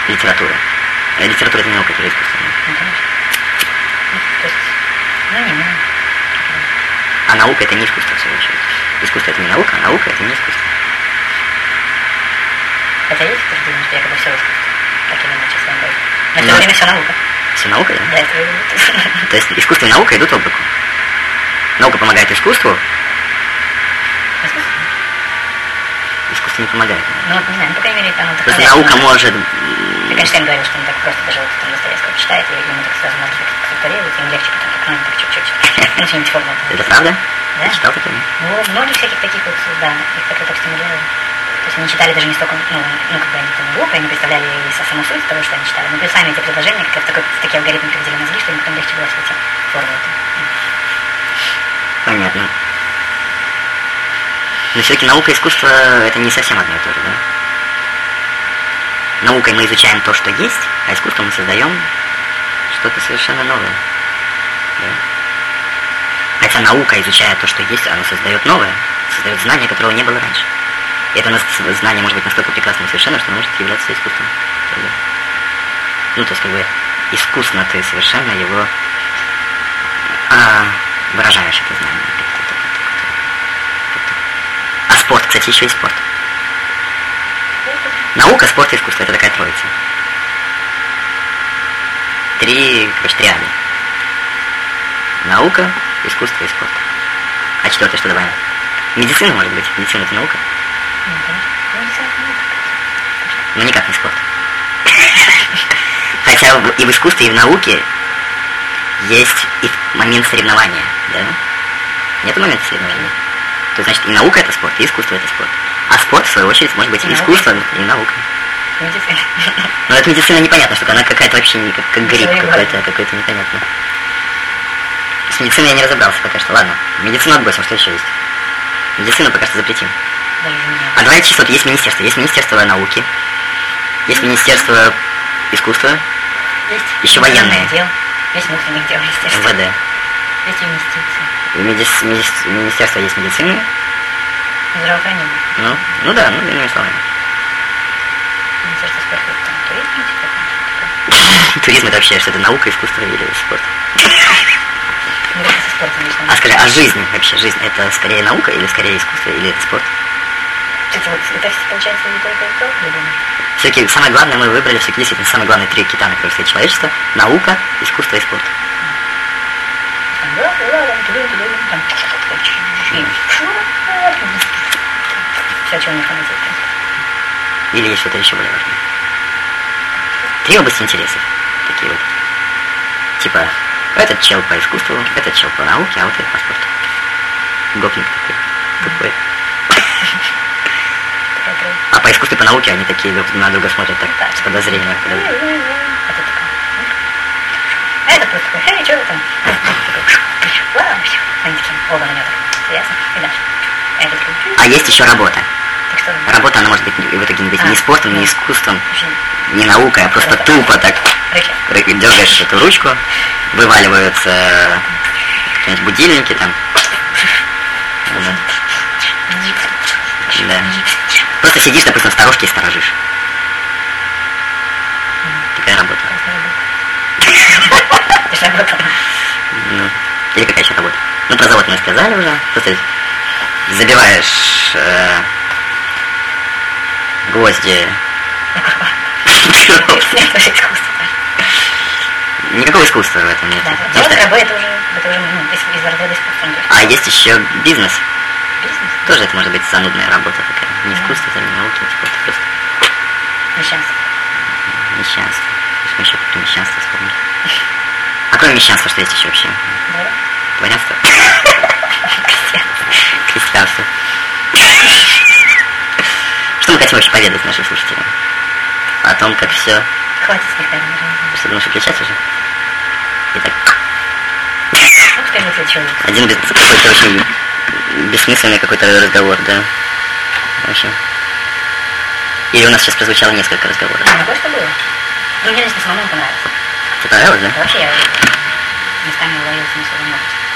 литература. Литература — это не наука, это искусство. Ну, конечно. То есть, не. А наука — это не искусство, в свою очередь. Искусство — это не наука, а наука — это не искусство. Хотя есть утверждение, что якобы все искусство, как или иначе в своем роде. Но в Но- то время все наука. Все наука, да? Да, это я говорю. То есть искусство и наука идут об руку. Наука помогает искусству, Искусство? искусство не помогает. Ну, вот, не знаю, по крайней мере, оно То есть вдохновляет. наука может... Ты, конечно, Эйнштейн говорил, что он так просто даже вот там Достоевского читает, и ему так сразу мозги структурируют, ему легче потом так, так чуть-чуть, начнем форму. Это правда? Да? Ты читал такое? Ну, многих всяких таких вот, да, их так стимулировали. То есть они читали даже не столько, как бы они там глупые, они представляли и саму суть того, что они читали, но плюс сами эти предложения, как в такие алгоритмы приводили мозги, что им потом легче было все эти формулы. Понятно. Но все-таки наука и искусство — это не совсем одно и то же, да? Наукой мы изучаем то, что есть, а искусством мы создаем что-то совершенно новое. Да? Хотя наука, изучая то, что есть, она создает новое, создает знание, которого не было раньше. И это знание может быть настолько прекрасным и совершенным, что может являться искусством. Правда? Ну, то есть, как бы, искусно ты совершенно его выражаешь, это знание. А спорт, кстати, еще и спорт. Наука, спорт и искусство — это такая троица. Триады. Наука, искусство и спорт. А четвертое что добавим? Медицина, может быть. Медицина — это наука. Но никак не спорт. Хотя и в искусстве, и в науке есть и момент соревнования, да? Нет момента соревнования. То есть, значит, и наука — это спорт, и искусство — это спорт. А спорт, в свою очередь, может быть и искусством, и наукой. Медицина. Но эта медицина непонятно, что она какая-то вообще не как грипп какой-то непонятно. С медициной я не разобрался пока что. Ладно, медицину отбросим, что еще есть? Медицину пока что запретим. А давайте чисто, вот есть министерство. Есть министерство науки, есть министерство искусства, Есть. еще военное. Дел. Есть внутренних дел, естественно. МВД. Есть инвестиции. Министерство есть медицины. Здравоохранение. Ну да, иными словами. Министерство спорта, там, туризм, типа. Туризм — это вообще что-то наука, искусство или спорт? Министерство спорта, конечно. А скажи, а жизнь вообще, жизнь — это скорее наука или скорее искусство, или это спорт? Это получается не только и то, я думаю. Все-таки самое главное мы выбрали, все-таки действительно самые главные три кита, на которых стоит человечество: наука, искусство и спорт. Все, чего не хватит. Или есть что-то еще более важное? Три области интересов. Такие вот. Типа, этот чел по искусству, этот чел по науке, а вот этот по спорту. Гопник такой. Тупой. А по искусству и по науке они такие друг на друга смотрят так, с подозрением. А ты такой. А это просто такой, эй, что вы там? Вау, все. Они такие, оба на него так. Ясно? И дальше. А я такой, А есть еще работа. так что? Работа, она может быть в итоге не быть ни спортом, ни искусством, Вообще, ни наукой, а просто тупо так рычаг. дергаешь эту ручку, вываливаются какие-нибудь будильники там. Да. Просто сидишь, допустим, в сторожке и сторожишь. Такая работа. Ты же работал. Ну, или какая еще работа? Ну, про завод мы сказали уже. Просто забиваешь гвозди. Это же искусство. Никакого искусства в этом нет. Да, Потому завод что- рабы это уже из рода искусства. А есть еще бизнес. Бизнес, Тоже это может быть занудная работа такая. Не искусство, это не науки, не спорт, просто мещанство. мещанство. То есть мы еще про мещанство вспомнили. А кроме мещанства, что есть еще вообще? Да? Дворянство? Крестьянство. Крестьянство. Что мы хотим вообще поведать нашим слушателям? О том, как все... Хватит с них, наверное. Что, думаешь, выключать уже? Итак, Ну, теперь вот человек. один какой-то очень бессмысленный какой-то разговор, да? Вообще. Или у нас сейчас прозвучало несколько разговоров? Ну, кое-что было. Ну, мне лично самому понравилось. Тебе понравилось, да? Да вообще я местами уловил смысл много.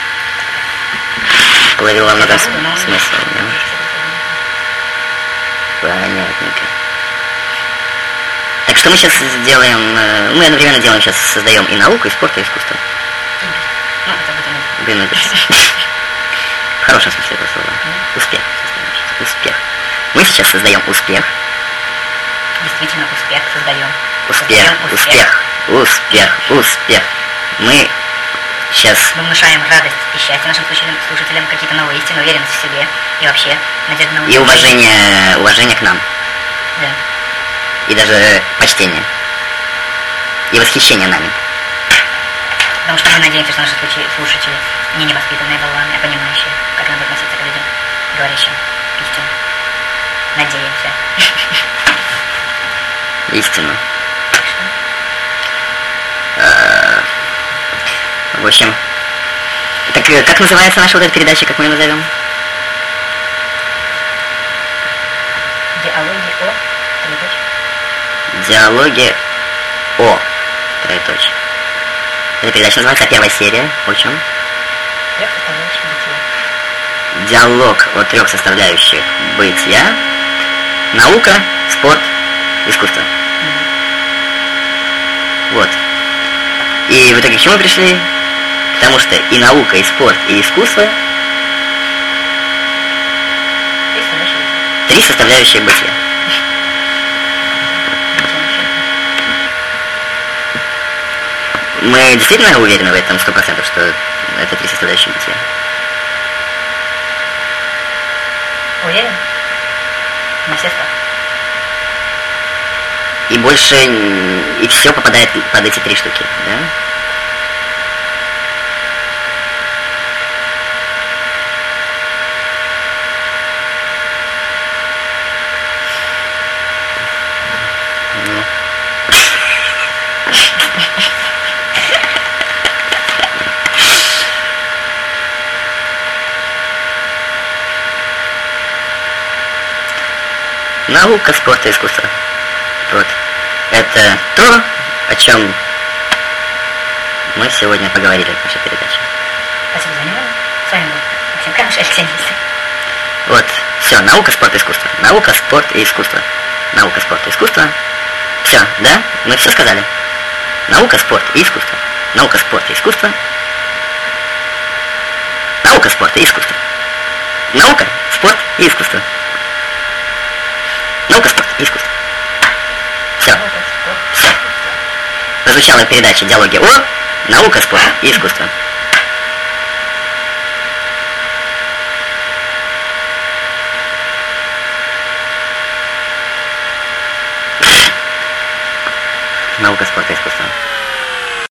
Уловила много Ну, смысла, да? Понятненько. Так что мы сейчас сделаем, мы одновременно делаем сейчас, создаем и науку, и спорт, и искусство. Ну, это будет Блин, это в хорошем смысле этого слова. Успех. Успех. Мы сейчас создаем успех. действительно успех создаем. Успех, Создаем успех. Мы сейчас Мы внушаем радость и счастье нашим слушателям, какие-то новые истины, уверенность в себе и вообще надежда на и уважение к нам. Да. И даже почтение. И восхищение нами. Потому что мы надеемся, что наши слушатели не невоспитанные болваны, а понимающие, как надо относиться к людям, говорящим истину. Надеемся. Истину. В общем, так как называется наша вот эта передача, как мы ее назовем? Диалоги о, Диалоги о. Эта передача называется «Первая серия». О чем? трех составляющих бытия. Диалог о 3 составляющих бытия. Наука, спорт, искусство. Вот. И в итоге к чему мы пришли? Потому что и наука, и спорт, и искусство — 3 составляющие бытия. Мы действительно уверены в этом 100%, что это 3 составляющие бытия? Уверен? На все 100. И больше, и все попадает под эти 3 штуки, да? Наука, спорт и искусство. Вот. Это то, о чем мы сегодня поговорили в нашей передаче. Спасибо за внимание. С вами был Максим Камыш, Алексей Нильсон. Вот. Все. Наука, спорт и искусство. Наука, спорт и искусство. Наука, спорт и искусство. Все, да? Мы все сказали. Наука, спорт и искусство. Наука, спорт и искусство. Наука, спорт и искусство. Наука, спорт и искусство. Наука, спорт и искусство. Все. Все. Прозвучала передача «Диалоги о. Наука, спорт и искусство». Наука, спорт и искусство.